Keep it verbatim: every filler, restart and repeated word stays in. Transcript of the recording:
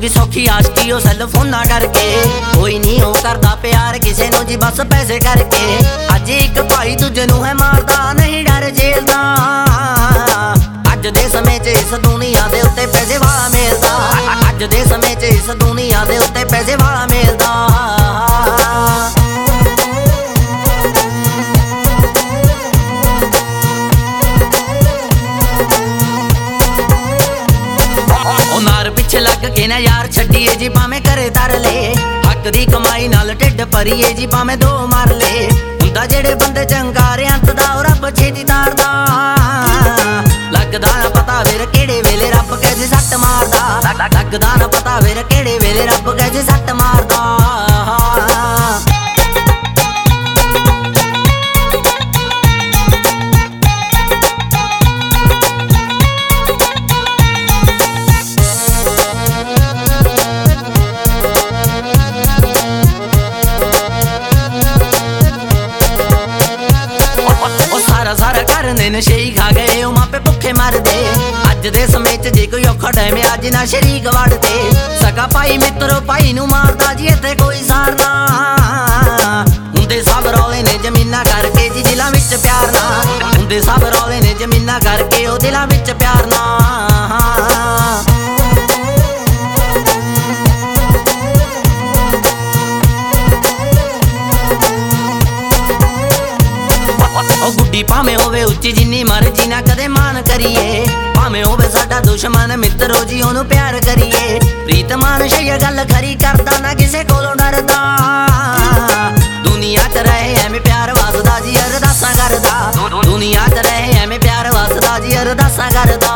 ਜੂਗੀ ਸੌਖੀ ਆਸ਼ਕੀ ਉਹ ਸੈੱਲ ਫੋਨਾਂ ਕਰਕੇ। ਕੋਈ ਨਹੀਂ ਉਹ ਕਰਦਾ ਪਿਆਰ ਕਿਸੇ ਨੂੰ ਜੀ ਬਸ ਪੈਸੇ ਕਰਕੇ। ਅੱਜ ਇੱਕ ਭਾਈ ਦੂਜੇ ਨੂੰ ਹੈ ਮਾਰਦਾ ਨਹੀਂ ਡਰ ਜੇਲ੍ਹ ਦਾ। ਅੱਜ ਦੇ ਸਮੇਂ 'ਚ ਇਸ ਦੁਨੀਆ ਦੇ ਉੱਤੇ ਪੈਸੇ ਵਾਲਾ ਮਿਲਦਾ। ਅੱਜ ਦੇ ਸਮੇਂ 'ਚ ਇਸ ਦੁਨੀਆ ਦੇ ਉੱਤੇ ਪੈਸੇ ਵਾਲਾ ਮਿਲਦਾ। ਨਾਰ ਪਿੱਛੇ ਲੱਗ ਕੇ ਨਾ ਯਾਰ ਛੱਡੀਏ ਜੀ ਭਾਵੇਂ ਘਰੇ ਤਰ ਲੈ। ਹੱਕ ਦੀ ਕਮਾਈ ਨਾਲ ਢਿੱਡ ਭਰੀਏ ਜੀ ਭਾਵੇਂ ਦੋ ਮਰ ਲੈ। ਹੁੰਦਾ ਜਿਹੜੇ ਬੰਦੇ ਚੰਗਾਰੇ ਅੰਤ ਦਾ ਉਹ ਰੱਬ ਛੇਤੀ ਤਾਰਦਾ। ਲੱਗਦਾ ਨਾ ਪਤਾ ਫਿਰ ਕਿਹੜੇ ਵੇਲੇ ਰੱਬ ਕੈਸੇ ਸੱਟ ਮਾਰਦਾ। ਲੱਗਦਾ ਨਾ ਪਤਾ ਫਿਰ ਕਿਹੜੇ ਵੇਲੇ ਰੱਬ ਕੈਸੇ ਸੱਟ ਮਾਰਦਾ। ਸਾਰਾ ਕਰਨੇ ਨਸ਼ੇ ਹੀ ਖਾ ਗਏ ਉਹ ਮਾਪੇ ਭੁੱਖੇ ਮਰਦੇ। ਅੱਜ ਦੇ ਸਮੇਂ 'ਚ ਜੇ ਕੋਈ ਔਖਾ ਟਾਈਮ ਅੱਜ ਨਾ ਸ਼ਰੀਕ ਵੜਦੇ। ਸਕਾ ਭਾਈ ਮਿੱਤਰੋ ਭਾਈ ਨੂੰ ਮਾਰਦਾ ਜੀ ਇੱਥੇ ਕੋਈ ਸਾਰਨਾ। ਹੁੰਦੇ ਸਭ ਰੌਲੇ ਨੇ ਜ਼ਮੀਨਾਂ ਕਰਕੇ ਜੀ ਦਿਲਾਂ ਵਿੱਚ ਪਿਆਰ ਨਾ। ਹੁੰਦੇ ਸਭ ਰੌਲੇ ਨੇ ਜ਼ਮੀਨਾਂ ਕਰਕੇ ਉਹ ਦਿਲਾਂ ਵਿੱਚ ਪਿਆਰ ਨਾ। ਉਹ ਗੁੱਡੀ ਭਾਵੇਂ ਹੋਵੇ ਉੱਚੀ ਜਿੰਨੀ ਮਰਜੀ ਨਾ ਕਦੇ ਮਾਨ ਕਰੀਏ। ਭਾਵੇਂ ਹੋਵੇ ਸਾਡਾ ਦੁਸ਼ਮਣ ਮਿੱਤਰੋ ਜੀ ਉਹਨੂੰ ਪਿਆਰ ਕਰੀਏ। ਪ੍ਰੀਤ ਮਾਨ ਸ਼ਈ ਗੱਲ ਖਰੀ ਕਰਦਾ ਨਾ ਕਿਸੇ ਕੋਲੋਂ ਡਰਦਾ। ਦੁਨੀਆ 'ਚ ਰਹੇ ਐਵੇਂ ਪਿਆਰ ਵਸਦਾ ਜੀ ਅਰਦਾਸਾਂ ਕਰਦਾ। ਦੁਨੀਆ 'ਚ ਰਹੇ ਐਵੇਂ ਪਿਆਰ ਵਸਦਾ ਜੀ ਅਰਦਾਸਾਂ ਕਰਦਾ।